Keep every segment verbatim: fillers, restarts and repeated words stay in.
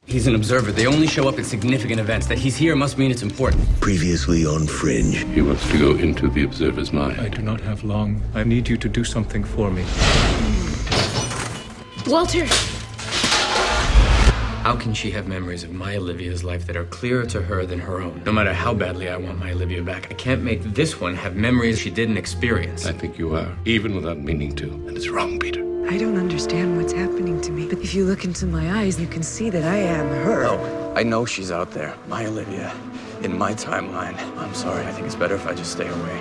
He's an observer. They only show up at significant events. That he's here must mean it's important. Previously on Fringe. He wants to go into the observer's mind. I do not have long. I need you to do something for me. Walter! How can she have memories of my Olivia's life that are clearer to her than her own? No matter how badly I want my Olivia back, I can't make this one have memories she didn't experience. I think you are, even without meaning to. And it's wrong, Peter. I don't understand what's happening to me, but if you look into my eyes, you can see that I am her. No, I know she's out there. My Olivia. In my timeline. I'm sorry, I think it's better if I just stay away.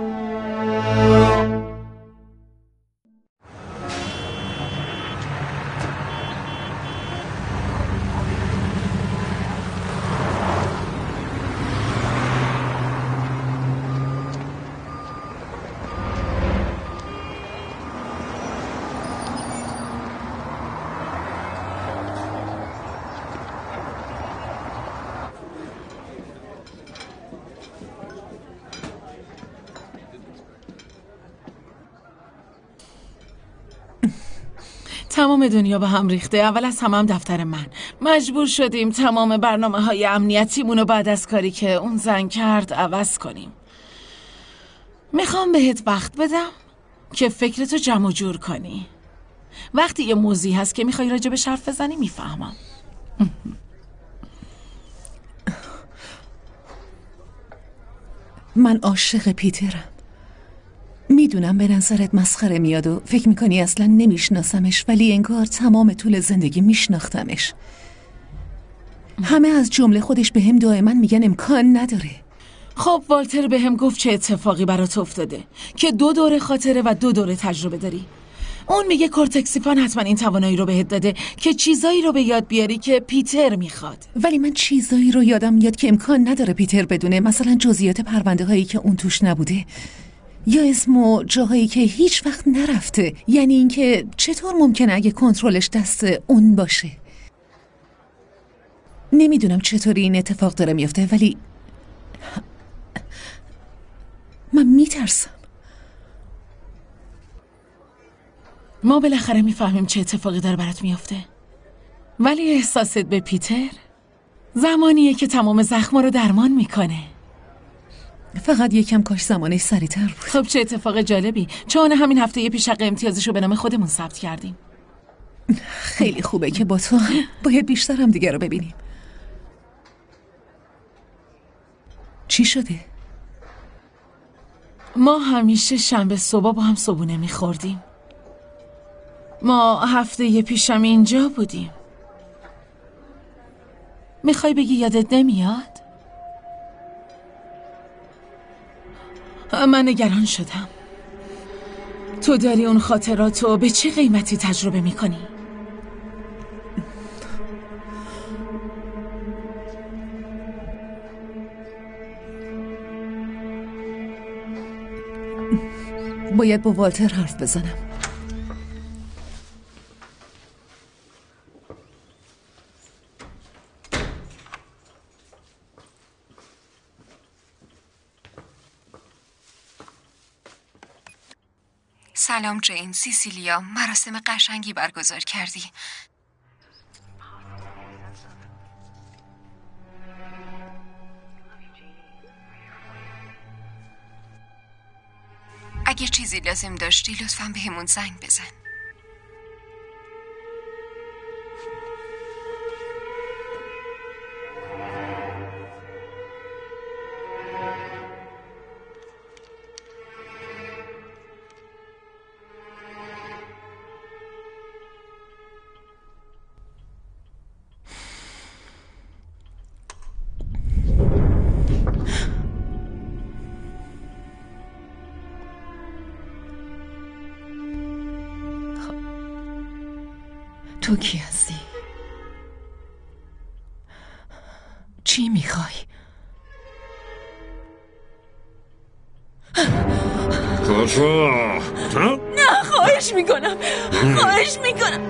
تمام دنیا به هم ریخته. اول از همه هم دفتر من. مجبور شدیم تمام برنامه های امنیتیمونو بعد از کاری که اون زن کرد عوض کنیم. میخوام بهت وقت بدم که فکرتو جمع و جور کنی. وقتی یه موضوعی هست که میخوای راجبش حرف بزنی میفهمم. من عاشق پیترم. میدونم به نظرت مسخره میاد و فکر میکنی اصلا نمیشناسمش، ولی انگار تمام طول زندگی میشناختمش. همه از جمله خودش به هم دائما میگن امکان نداره. خب والتر به هم گفت چه اتفاقی برات افتاده که دو دوره خاطره و دو دوره تجربه داری. اون میگه کورتکسیفان حتما این توانایی رو بهت داده که چیزایی رو به یاد بیاری که پیتر میخواد. ولی من چیزایی رو یادم میاد که امکان نداره پیتر بدونه، مثلا جزئیات پرونده هایی که اون توش نبوده یا اسم و جاهایی که هیچ وقت نرفته. یعنی اینکه چطور ممکنه اگه کنترلش دست اون باشه. نمیدونم چطوری این اتفاق داره میفته، ولی من میترسم. ما بالاخره میفهمیم چه اتفاقی داره برات میفته، ولی احساست به پیتر زمانیه که تمام زخما رو درمان میکنه. فقط یکم کاش زمانش سریعتر بود. خب چه اتفاق جالبی، چون همین هفته یه پیش حق امتیازشو به نام خودمون ثبت کردیم. خیلی خوبه که با تو هم باید بیشتر هم دیگه رو ببینیم. چی شده؟ ما همیشه شنبه صبح با هم صبحونه میخوردیم. ما هفته یه پیشم اینجا بودیم. میخوای بگی یادت نمیاد؟ من نگران شدم. تو داری اون خاطراتو به چه قیمتی تجربه میکنی؟ باید با والتر حرف بزنم. سلام جین، سیسیلیا، مراسم قشنگی برگزار کردی. اگه چیزی لازم داشتی لطفاً بهمون زنگ بزن. تو کی هستی؟ چی میخوای؟ کجا؟ نه خواهش میکنم، خواهش میکنم.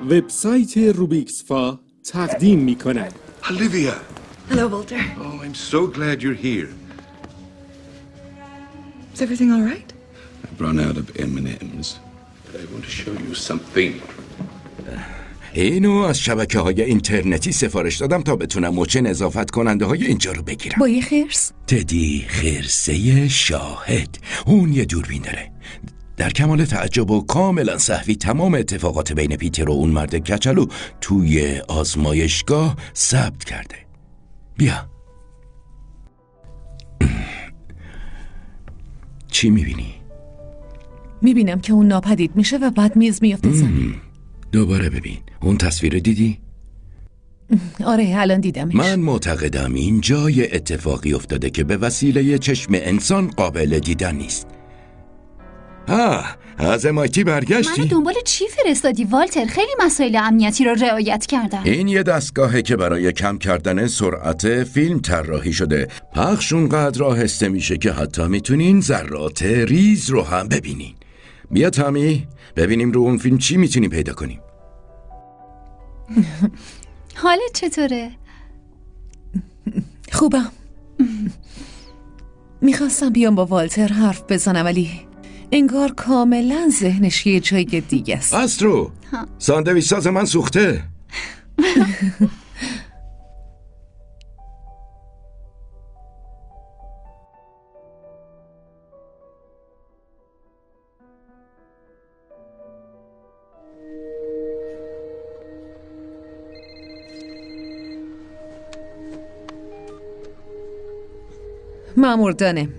وبسایت روبیکسفا تقدیم می کند. Olivia! Hello, Walter. Oh, I'm so glad you're here. Is everything all right? I've run out of ام and امز. I want to show you something. اینو از شبکه های اینترنتی سفارش دادم تا بتونم موچن اضافت کننده های اینجا رو بگیرم. با یه خرس؟ تدی خرسه شاهد. اون یه دوربین داره. در کمال تعجب و کاملا سهوی تمام اتفاقات بین پیتر و اون مرد کچلو توی آزمایشگاه ثبت کرده. بیا. چی میبینی؟ میبینم که اون ناپدید میشه و بعد میز میفته زمین. دوباره ببین. اون تصویر دیدی؟ آره الان دیدمش. من معتقدم این جای اتفاقی افتاده که به وسیله چشم انسان قابل دیدن نیست. آه از امایتی برگشتی؟ منو دنبال چی فرستادی والتر؟ خیلی مسائل امنیتی رو رعایت کردم. این یه دستگاهه که برای کم کردن سرعت فیلم طراحی شده. پخش اونقدر آهسته میشه که حتی میتونین ذرات ریز رو هم ببینین. بیا تامی ببینیم رو اون فیلم چی میتونیم پیدا کنیم. حالت چطوره؟ خوبم. میخواستم بیام با والتر حرف بزنم ولی انگار کاملا ذهنش یه جای دیگه است. استرو ساندویچ ساز من سوخته. مأمور دانه.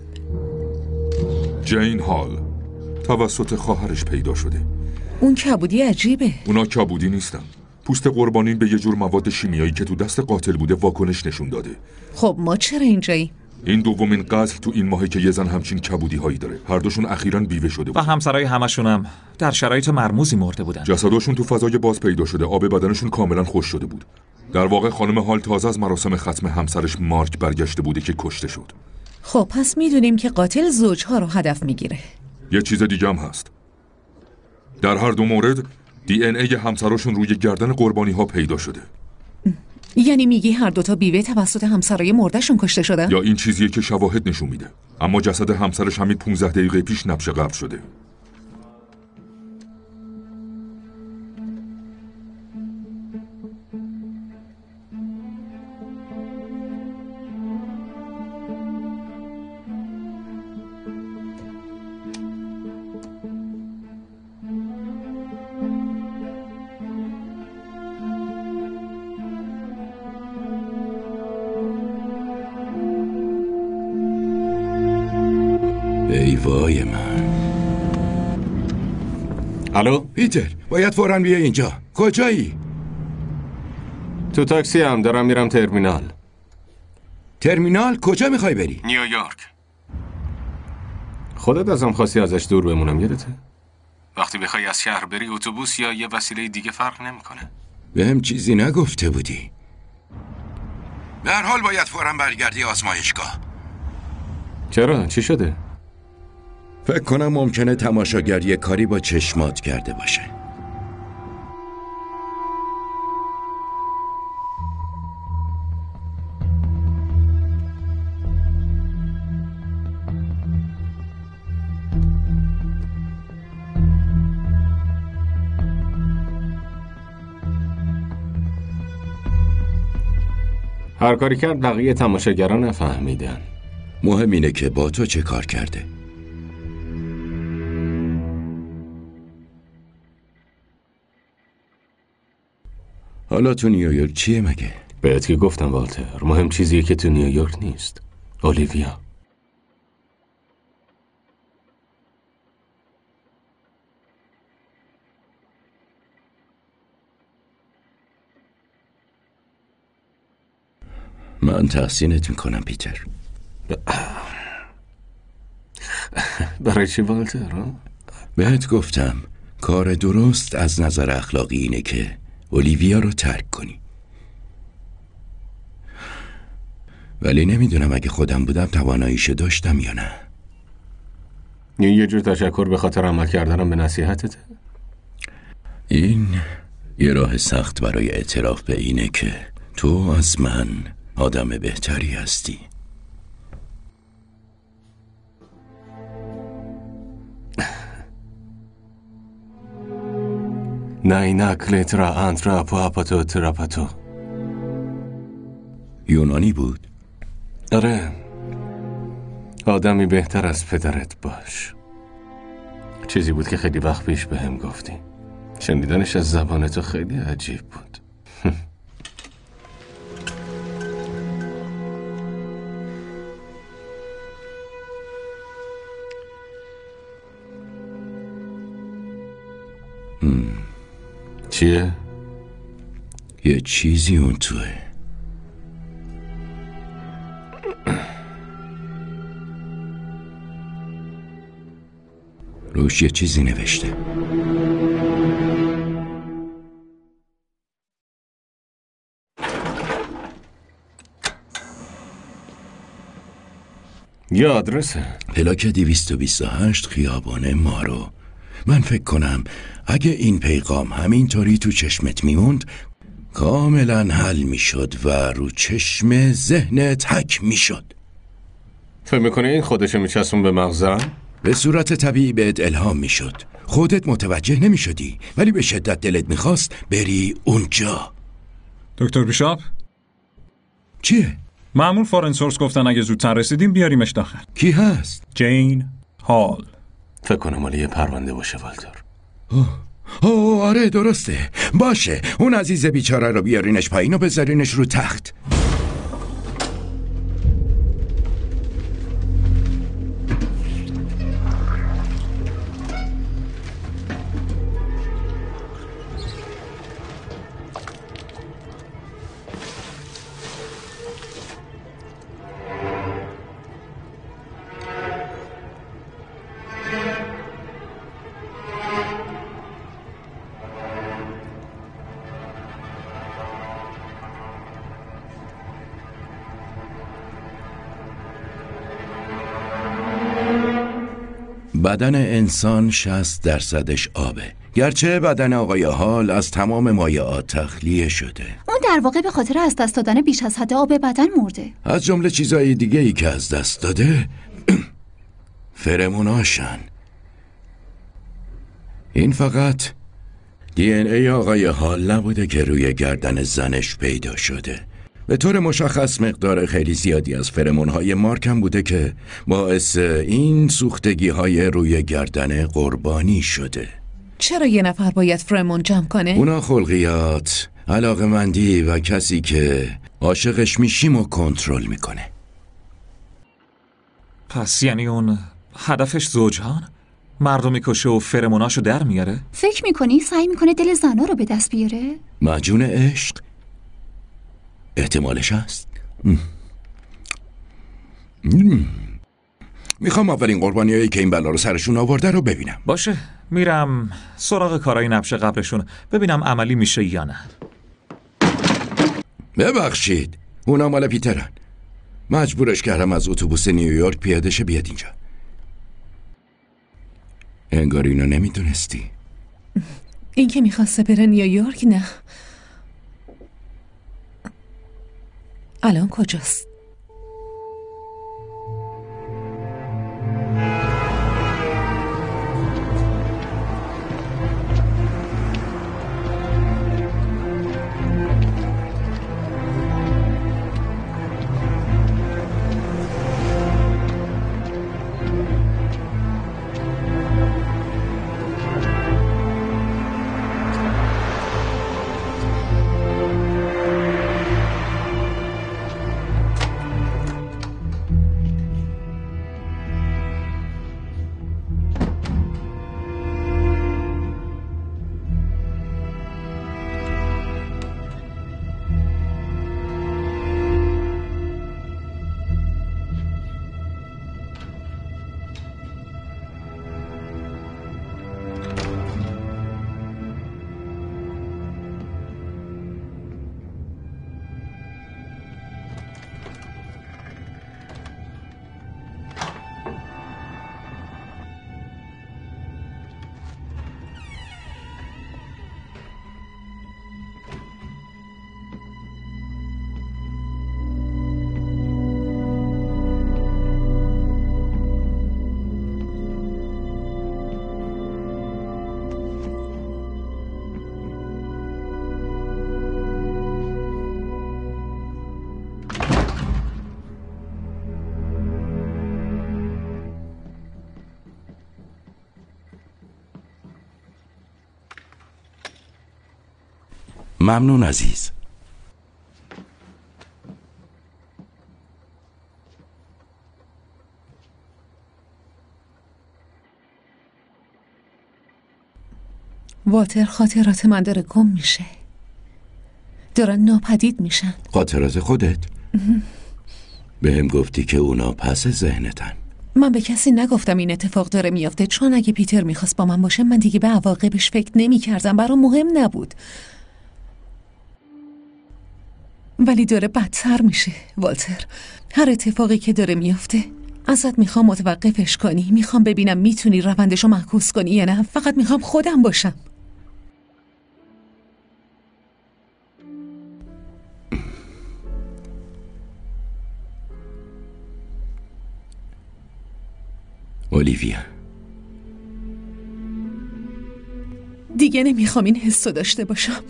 جین هال توسط خواهرش پیدا شده. اون کبودی عجیبه. اونا کبودی نیستن. پوست قربانین به یه جور مواد شیمیایی که تو دست قاتل بوده واکنش نشون داده. خب ما چرا اینجایی؟ این دومین قتل تو این ماهه که یه زن همچین کبودی هایی داره. هر دوشون اخیراً بیوه شده بود. و همسرای همشونم در شرایط مرموزی مرده بودن. جسداشون تو فضای باز پیدا شده. آب بدنشون کاملا خوش شده بود. در واقع خانم هال تازه از مراسم ختم همسرش مارک برگشته بوده که کشته شد. خب پس میدونیم که قاتل زوجها رو هدف میگیره. یه چیز دیگه هم هست. در هر دو مورد دی ان ای همسراشون روی گردن قربانی ها پیدا شده. یعنی میگی هر دوتا بیوه توسط همسرای مردهشون کشته شدن؟ یا این چیزیه که شواهد نشون میده. اما جسد همسرش همین پونزده دقیقه پیش نبش قبل شده. ای وای من. الو پیتر باید فوراً بیا اینجا. کجایی؟ تو تاکسی هم دارم میرم ترمینال. ترمینال کجا میخوای بری؟ نیویورک. خودت ازم خواستی ازش دور بمونم یادته؟ وقتی بخوای از شهر بری اتوبوس یا یه وسیله دیگه فرق نمیکنه. بهم چیزی نگفته بودی. به هر حال باید فوراً برگردی آزمایشگاه. چرا؟ چی شده؟ فکر کنم ممکنه تماشاگر یه کاری با چشمات کرده باشه. هر کاری کرد بقیه تماشاگران نفهمیدن. مهم اینه که با تو چه کار کرده. حالا تو نیویورک چیه مگه؟ بهت که گفتم والتر، مهم چیزیه که تو نیویورک نیست. اولیویا. من تحسینت میکنم پیتر. برای چی والتر؟ بهت گفتم کار درست از نظر اخلاقی اینه که اولیویا رو ترک کنی. ولی نمیدونم اگه خودم بودم تواناییشو داشتم یا نه. این یه جور تشکر به خاطر عمل کردنم به نصیحتته؟ این یه راه سخت برای اعتراف به اینه که تو از من آدم بهتری هستی. نایناک لترا انتراپو اپاتو تراپاتو. یونانی بود؟ آره، آدمی بهتر از پدرت باش. چیزی بود که خیلی وقت پیش به هم گفتی. شنیدنش از زبان تو خیلی عجیب بود. چیه؟ یه چیزی اون توه. روش یه چیزی نوشته. یه آدرسه. پلاک دویست و بیست و هشت خیابان مارو. من فکر کنم اگه این پیغام همینطوری تو چشمت میموند کاملا حل میشد و رو چشم ذهنت حک میشد. فکر میکنی این خودشو میچسبون به مغزم؟ به صورت طبیعی بهت الهام میشد. خودت متوجه نمیشدی ولی به شدت دلت میخواست بری اونجا. دکتر بیشاپ؟ چیه؟ مأمور فارن سورس گفتن اگه زودتر رسیدیم بیاریمش داخل. کی هست؟ جین هال. فکر کنم مالی یه پرونده باشه والتر. اوه اوه آره درسته. باشه اون عزیز بیچاره رو بیارینش پایین و بذارینش رو تخت. بدن انسان شصت درصدش آبه، گرچه بدن آقای حال از تمام مایعات تخلیه شده. اون در واقع به خاطر از دست دادن بیش از حد آب بدن مرده. از جمله چیزای دیگه ای که از دست داده فرموناشن. این فقط دی ان ای آقای حال نبوده که روی گردن زنش پیدا شده. به طور مشخص مقدار خیلی زیادی از فرمون‌های مارک هم بوده که باعث این سوختگی‌های روی گردن قربانی شده. چرا یه نفر باید فرمون جمع کنه؟ اونا خلقیات، علاقمندی و کسی که عاشقش میشیم و کنترل میکنه. پس یعنی اون هدفش زوجهان؟ مردمی کشه و فرموناشو در میاره؟ فکر میکنی سعی میکنه دل زنا رو به دست بیاره؟ مجنون عشق؟ احتمالش هست. ام. ام. میخوام اولین قربانی هایی که این بلا رو سرشون آورده رو ببینم. باشه، میرم سراغ کارهای نبش قبلشون ببینم عملی میشه یا نه. ببخشید، اونا مال پیترن. مجبورش کردم از اتوبوس نیویورک پیاده شه بیاد اینجا. انگار اینو نمیدونستی. این که میخواسته بره نیویورک؟ نه. الان کجاست؟ ممنون عزیز. والتر، خاطرات من داره گم میشه، دارن ناپدید میشن. خاطرات خودت؟ به هم گفتی که اونا پس ذهنتن. من به کسی نگفتم این اتفاق داره میافته، چون اگه پیتر میخواست با من باشه من دیگه به عواقبش فکر نمیکردم، برام مهم نبود. ولی داره بدتر میشه والتر. هر اتفاقی که داره میافته ازت میخوام متوقفش کنی. میخوام ببینم میتونی روندشو معکوس کنی یا نه. فقط میخوام خودم باشم. اولیویا، دیگه نمیخوام این حسو داشته باشم.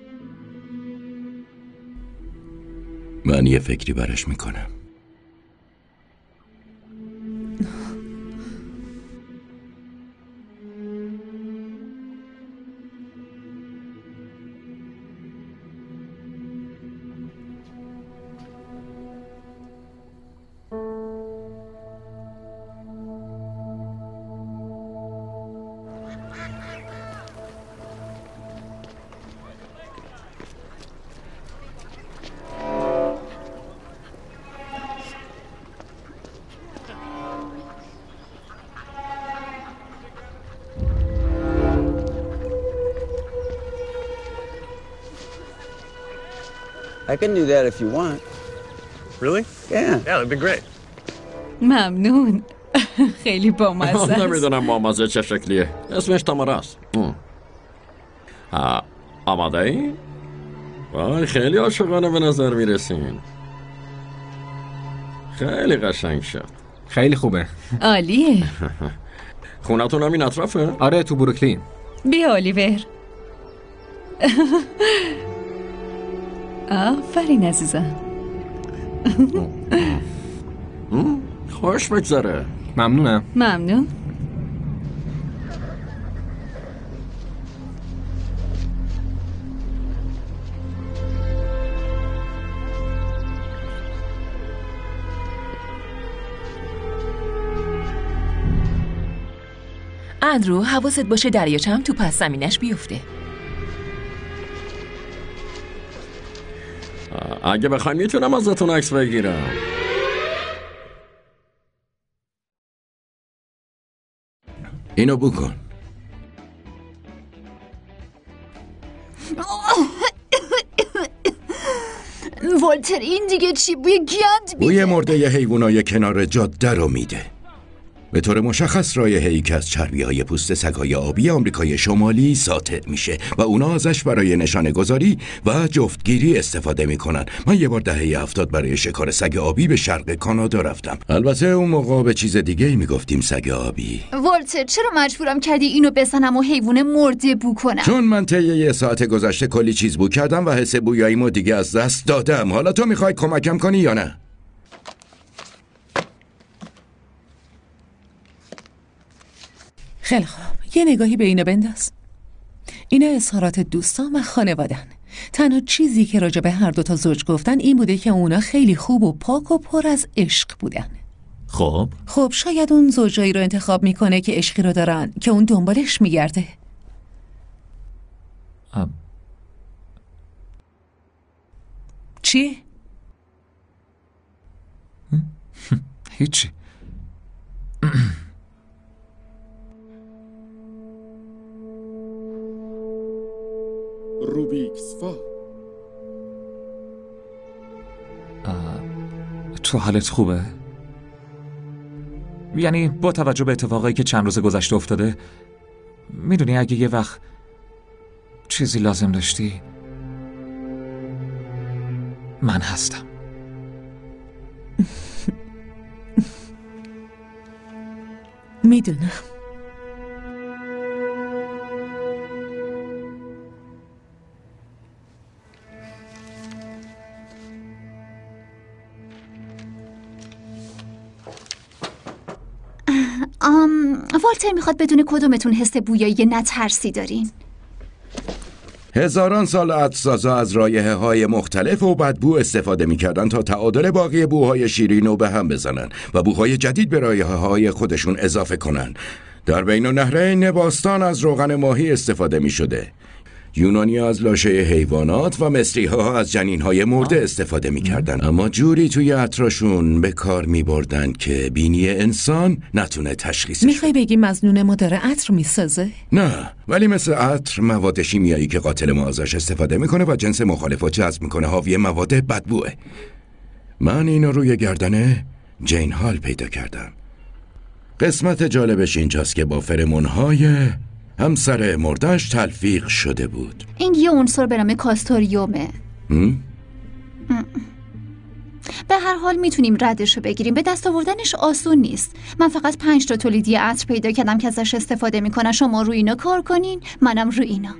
من یه فکری براش میکنم. I can do that if you want. Really? Yeah. Yeah, that'd be great. ممنون. خیلی بامزه است. نمیدونم بامزه چه شکلیه. اسمش تامارا است. آماده ای؟ وای خیلی عاشقانه به نظر میرسین. خیلی قشنگ شد. خیلی خوبه. عالیه. خونتون همین اطرافه؟ آره تو بروکلین. بیا الیور. آفرین عزیزم. خوش بگذره. ممنونم. ممنون. اندرو حواست باشه دریاچه هم تو پس زمینش بیفته. اگه بخوای میتونم ازتون عکس بگیرم. اینو بکن. والتر این دیگه چی؟ بوی گند میده. بوی مرده ی حیوانای کنار جاده رو میده. به طور مشخص رایحه‌ای که از چربی‌های پوست سگ‌های آبی آمریکای شمالی ساطع میشه و اونا ازش برای نشانه گذاری و جفتگیری استفاده میکنن. من یه بار دهه هفتاد برای شکار سگ آبی به شرق کانادا رفتم. البته اون موقع به چیز دیگه‌ای میگفتیم سگ آبی. والتر چرا مجبورم کردی اینو بزنم و حیوان مرده بو کنم؟ چون من طی یه ساعت گذشته کلی چیز بو کردم و حس بویاییمو دیگه از دست دادم. حالا تو میخوای کمکم کنی یا نه؟ خیلی خوب، یه نگاهی به اینو بنداز. اینا اظهارات دوستان و خانوادن. تنها چیزی که راجع به هر دو تا زوج گفتن این بوده که اونا خیلی خوب و پاک و پر از عشق بودن. خب خب شاید اون زوجایی رو انتخاب میکنه که عشقی رو دارن که اون دنبالش میگرده. ام. چیه؟ هیچی. روبیکس فا. تو حالت خوبه؟ یعنی با توجه به اتفاقایی که چند روز گذشته افتاده، میدونی اگه یه وقت چیزی لازم داشتی من هستم. میدونم. آم والتر میخواد بدون کدومتون حس بویایی نترسی دارین. هزاران سال عطرسازا از رایحه های مختلف و بدبو استفاده می کردن تا تعادل باقی بوهای شیرین رو به هم بزنن و بوهای جدید به رایحه های خودشون اضافه کنن. در بین النهرین باستان از روغن ماهی استفاده می شده. یونانی از لاشه حیوانات و مصری ها از جنین های مرده استفاده می کردن، اما جوری توی عطرشون به کار می بردن که بینی انسان نتونه تشخیصش. میخوای بگی مظنون ما داره عطر می سازه؟ نه، ولی مثل عطر مواد شیمیایی که قاتل ما ازش استفاده میکنه و جنس مخالفو جذب میکنه حاوی مواد بدبوه. من اینو روی گردن جین هال پیدا کردم. قسمت جالبش اینجاست که با فرمونهای همسر مردش تلفیق شده بود. این یه عنصر به نام کاستوریومه. به هر حال میتونیم ردشو بگیریم. به دست آوردنش آسون نیست. من فقط پنج تا تولیدی عطر پیدا کردم که ازش استفاده میکنن. شما روی اینا کار کنین، منم روی اینا.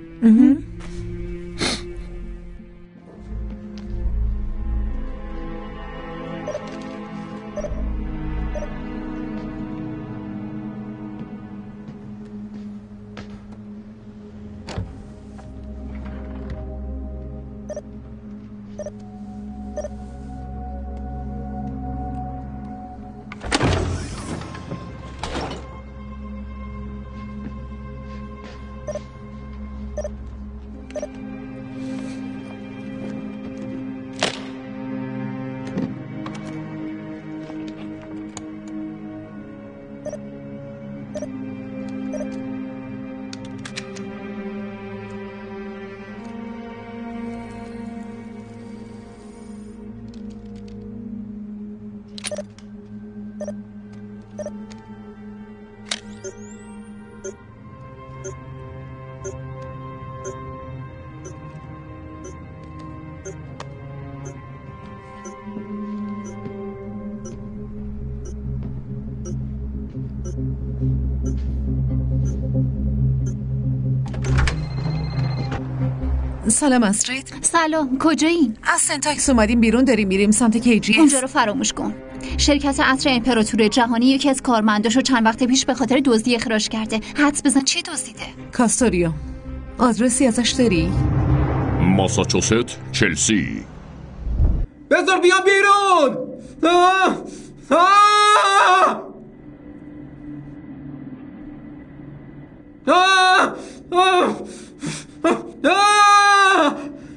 سلام استرید. سلام، کجایین؟ از سنتاکس اومدیم بیرون، داریم میریم سمت کیجی. اونجا رو فراموش کن. شرکت عطر امپراتور جهانی یکی از کارمنداشو چند وقت پیش به خاطر دزدی اخراج کرده. حدس بزن چی دزدیده؟ کاستوریو. آدرسی ازش داری؟ ماساچوست، چلسی. بذار بیام بیرون. آه! آه! آه! آه! آه!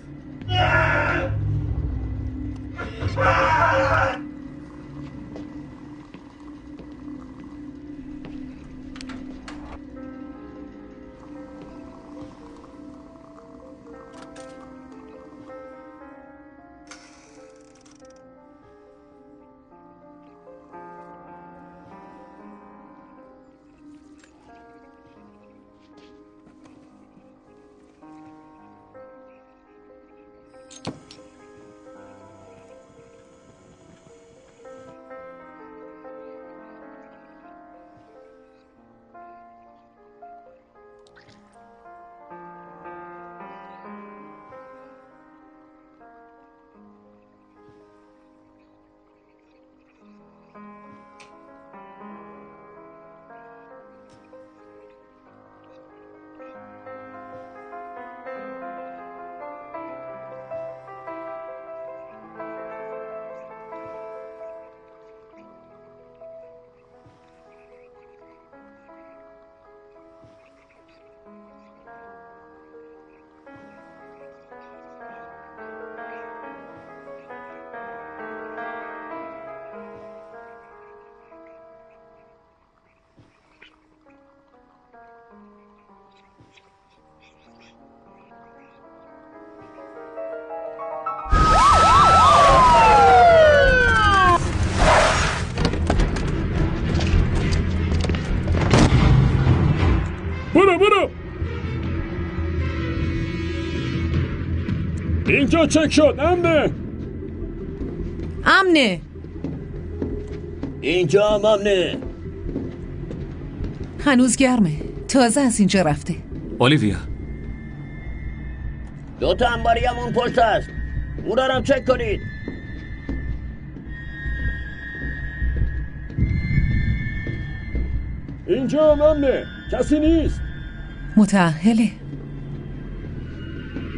برو برو. اینجا چک شد. امنه. امنه. اینجا هم امنه. هنوز گرمه. تازه از اینجا رفته. اولیویا. دو تا انباری هم اون پشت هست. اون دارم چک کنید. اینجا هم امنه. کسی نیست. متأهله.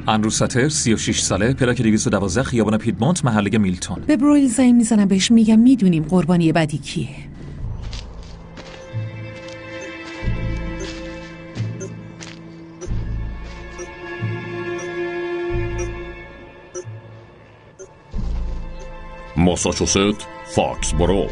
اندرو ساتر، سی و شش ساله، پلاک دویست و دوازده، خیابان پیدمونت، محله میلتون. به برویل زنگ میزنم بهش میگم میدونیم قربانی بعدی کیه. ماساچوست، فاکسبورو.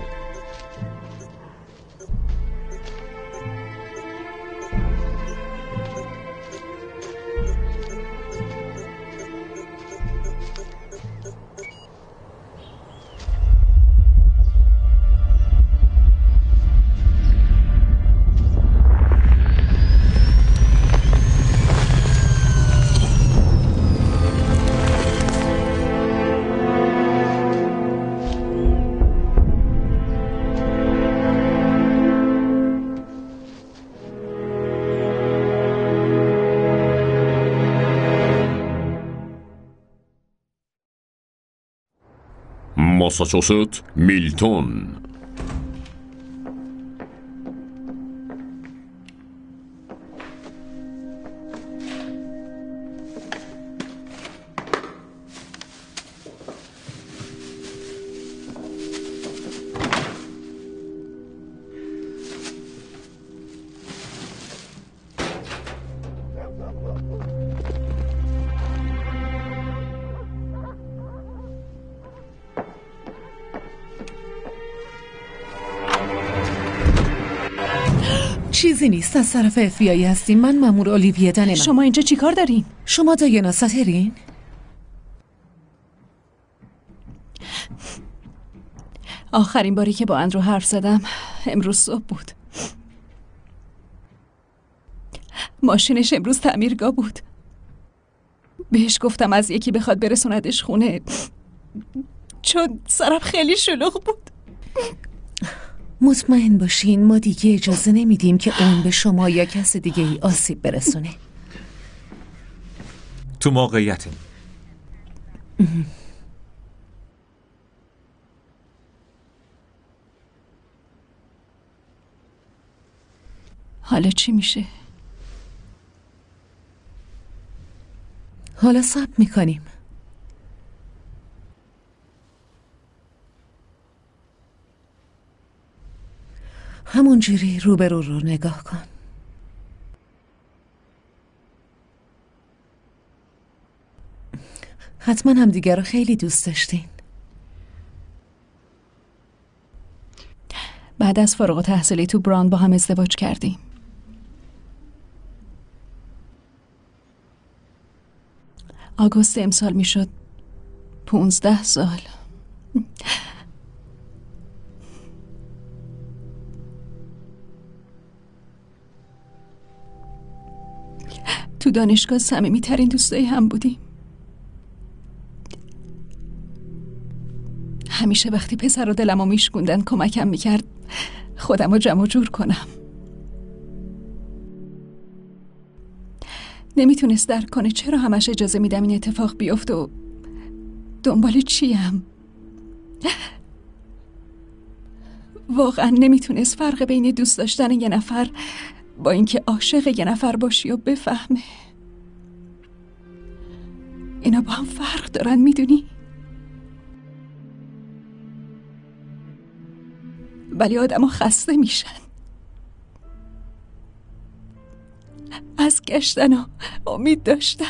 ماساچوست، میلتون. چیزی نیست، از طرف اف بی آی هستیم. من مأمور اولیویه دنمم. شما اینجا چی کار دارین؟ شما دایانا ساترین؟ آخرین باری که با اندرو حرف زدم امروز صبح بود. ماشینش امروز تعمیرگاه بود. بهش گفتم از یکی بخواد برسوندش خونه چون سرم خیلی شلوغ بود. مطمئن باشین ما دیگه اجازه نمیدیم که اون به شما یا کس دیگه ای آسیب برسونه. تو موقعیتی حالا چی میشه؟ حالا صبر میکنیم. همونجوری روبرو رو نگاه کن. حتما هم دیگر رو خیلی دوست داشتین. بعد از فارغ التحصیلی تو براون با هم ازدواج کردیم. آگوست امسال میشد پونزده سال. تو دانشگاه صمیمی ترین دوستای هم بودیم. همیشه وقتی پسر و دلمو میشکوندن کمکم میکرد خودم رو جمع جور کنم. نمیتونست درک کنه چرا همش اجازه میدم این اتفاق بیفته و دنبال چیم. واقعا نمیتونست فرق بین دوست داشتن یه نفر با اینکه عاشق یه نفر باشی و بفهمه. اینا با هم فرق دارن، میدونی؟ ولی آدم ها خسته میشن از گشتن و امید داشتن.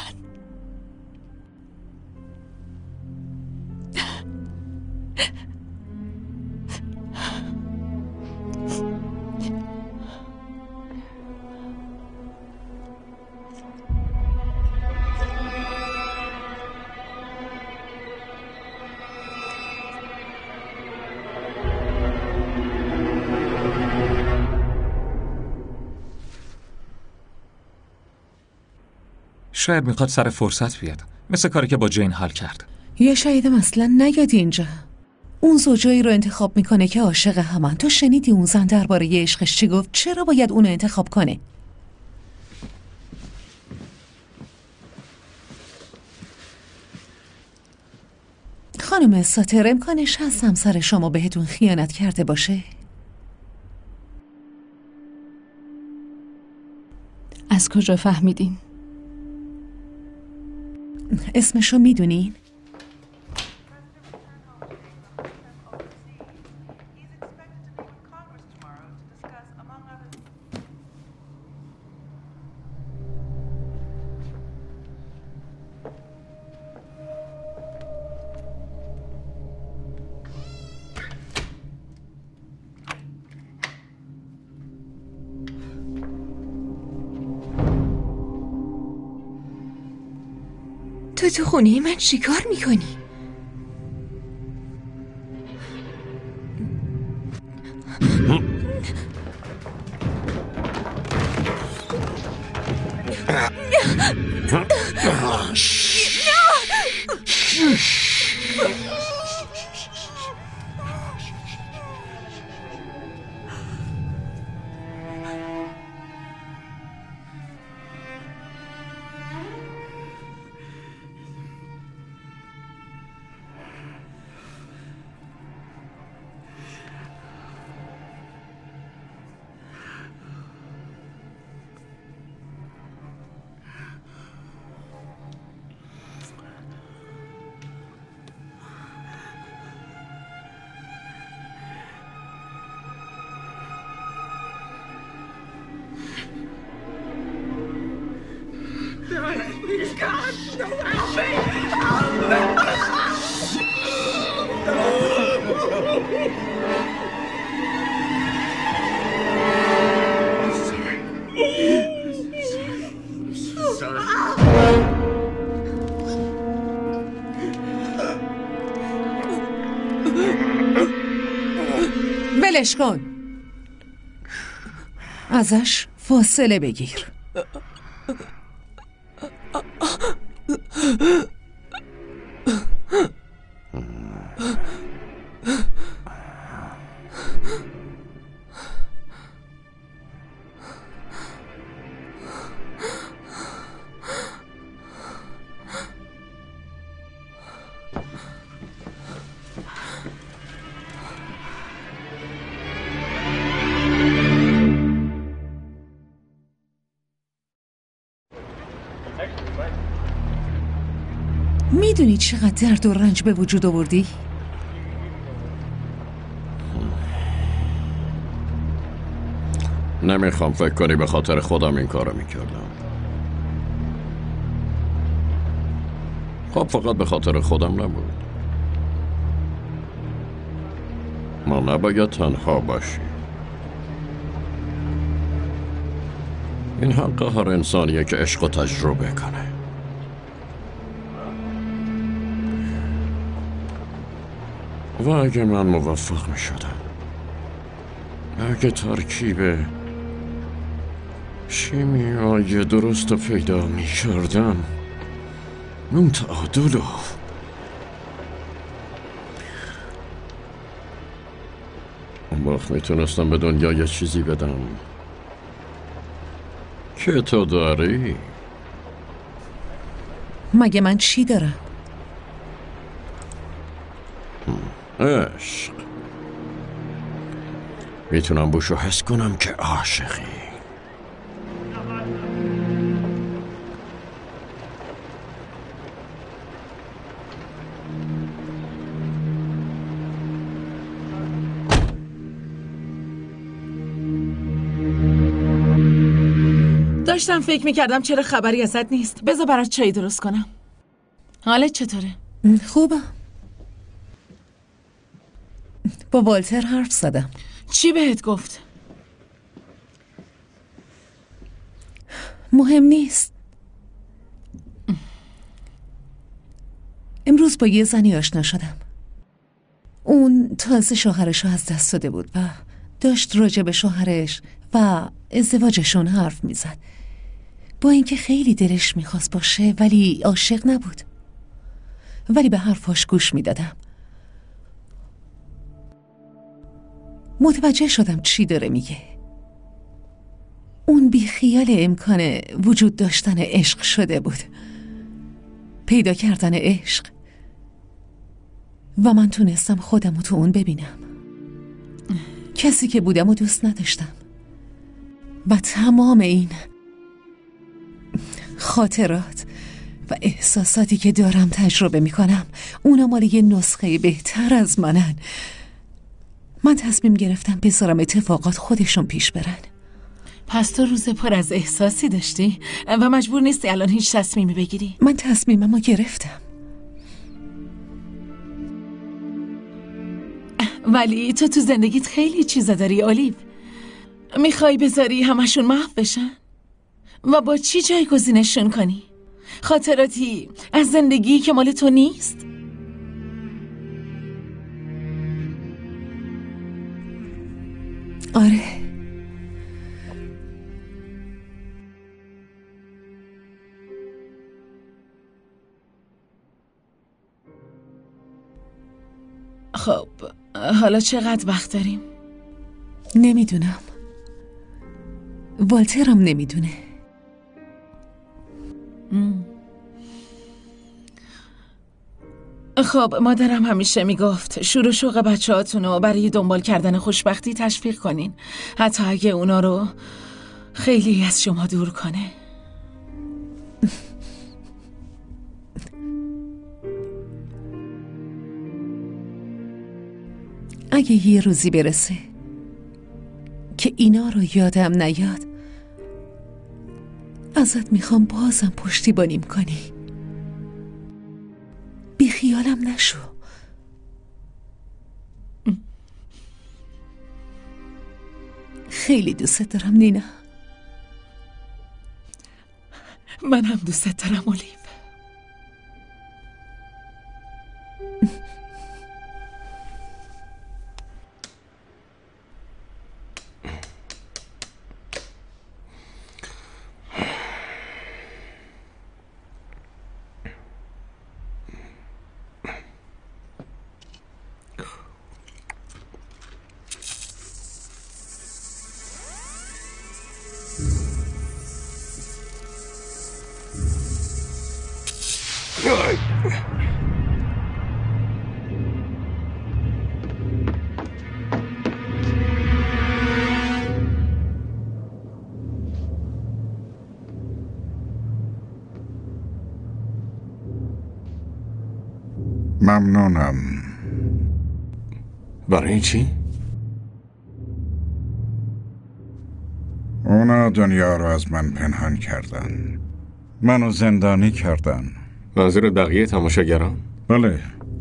شاید میخواد سر فرصت بیاد، مثل کاری که با جین حال کرد. یا شاید اصلا نیاد اینجا. اون زوجایی رو انتخاب میکنه که عاشق همن. تو شنیدی اون زن درباره ی عشقش چی گفت؟ چرا باید اونو انتخاب کنه؟ خانم ساتر، امکانش هست همسر شما بهتون خیانت کرده باشه؟ از کجا فهمیدین؟ اسمشو میدونین؟ تو تو خونه من چی کار میکنی؟ Please, God, no, help me! Help me! Sorry. ولش کن. ازش فاصله بگیر. میدونی چقدر درد و رنج به وجود آوردی؟ نمیخوام فکر کنی به خاطر خودم این کارو میکردم. خب فقط به خاطر خودم نبود. ما نباید تنها باشیم. این حق هر انسانیه که عشق و تجربه کنه. و اگه من موفق می شدم، اگه ترکیب شیمیایی درست رو پیدا می کردم، اون تعادل رو اون وقت می تونستم به دنیا یه چیزی بدم که تو داری. مگه من چی دارم؟ عشق. میتونم بوشو حس کنم که عاشقی. داشتم فکر میکردم چرا خبری ازت نیست. بذار برات چای درست کنم. حالت چطوره؟ خوبم. با والتر حرف زدم. چی بهت گفت؟ مهم نیست. امروز با یه زنی آشنا شدم. اون تازه شوهرش رو از دست داده بود و داشت راجع به شوهرش و ازدواجشون حرف میزد. با اینکه خیلی دلش میخواست باشه ولی عاشق نبود. ولی به حرفاش گوش میدادم. متوجه شدم چی داره میگه. اون بی خیال امکان وجود داشتن عشق شده بود. پیدا کردن عشق. و من تونستم خودم رو تو اون ببینم. کسی که بودم و دوست نداشتم. و تمام این خاطرات و احساساتی که دارم تجربه میکنم اونا مال یه نسخه بهتر از منن. من تصمیم گرفتم بذارم اتفاقات خودشون پیش برن. پس تو روز پر از احساسی داشتی و مجبور نیستی الان هیچ تصمیمی بگیری؟ من تصمیممو گرفتم. ولی تو تو زندگیت خیلی چیزا داری اولیو. میخوای بذاری همشون محو بشن؟ و با چی جایگزینشون کنی؟ خاطراتی از زندگی که مال تو نیست؟ آره. خب حالا چقدر وقت داریم؟ نمیدونم. والترم نمیدونه. خب مادرم همیشه میگفت شور و شوق بچه هاتونو برای دنبال کردن خوشبختی تشویق کنین، حتی اگه اونا رو خیلی از شما دور کنه. اگه یه روزی برسه که اینا رو یادم نیاد، ازت میخوام بازم پشتیبانیم کنی. بی خیالم نشو. خیلی دوست دارم نینا. منم دوست دارم اولیو. ممنونم. برای چی؟ اونا دنیا رو از من پنهان کردن، منو زندانی کردن. منظور بقیه تماشاگران؟ بله.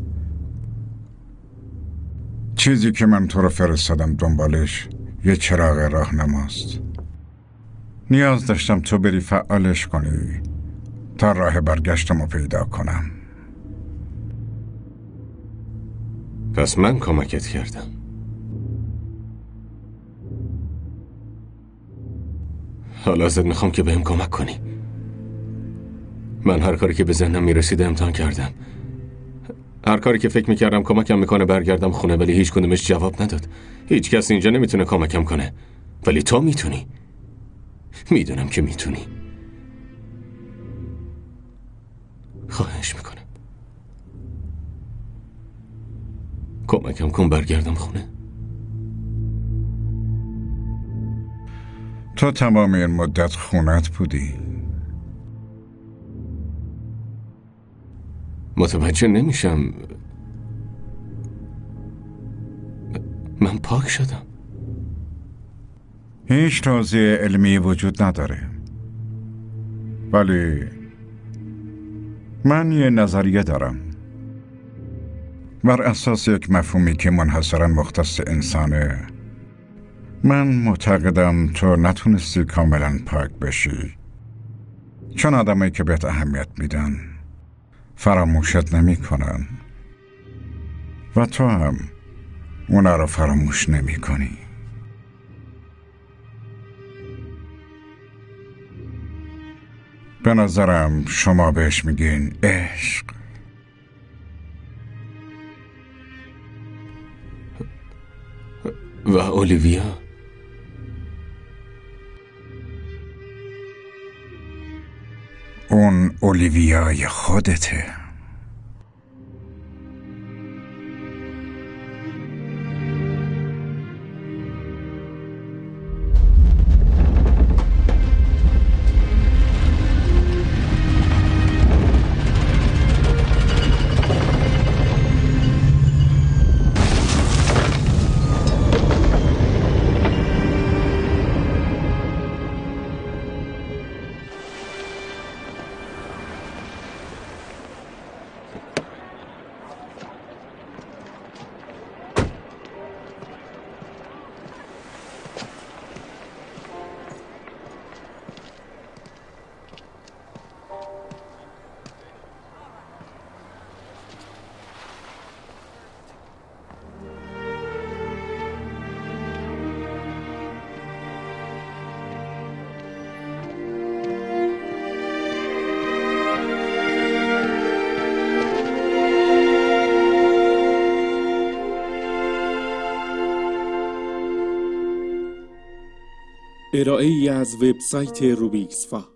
چیزی که من تو رو فرستادم دنبالش یه چراغ راهنماست. نیاز داشتم تو بری فعالش کنی تا راه برگشتمو پیدا کنم. پس من کمکت کردم. حالا ازت میخوام که بهم کمک کنی. من هر کاری که به ذهنم میرسیده امتحان کردم. هر کاری که فکر میکردم کمکم میکنه برگردم خونه، ولی هیچ کدومش جواب نداد. هیچ کس اینجا نمیتونه کمکم کنه، ولی تو میتونی. میدونم که میتونی. خواهش میکنم کمکم کن برگردم خونه. تو تمام این مدت خونت بودی؟ متوجه نمیشم. من پاک شدم. هیچ توضیح علمی وجود نداره، ولی من یه نظریه دارم بر اساس یک مفهومی که منحصراً مختص انسانه. من معتقدم تو نتونستی کاملا پاک بشی، چون آدمایی که بهت اهمیت میدن فراموشت نمی کنن و تو هم اونا رو فراموش نمی کنی. به نظرم شما بهش میگین عشق. و اولیویا؟ اون اولیویای خودته. ارائه ای از وبسایت روبیکس فا.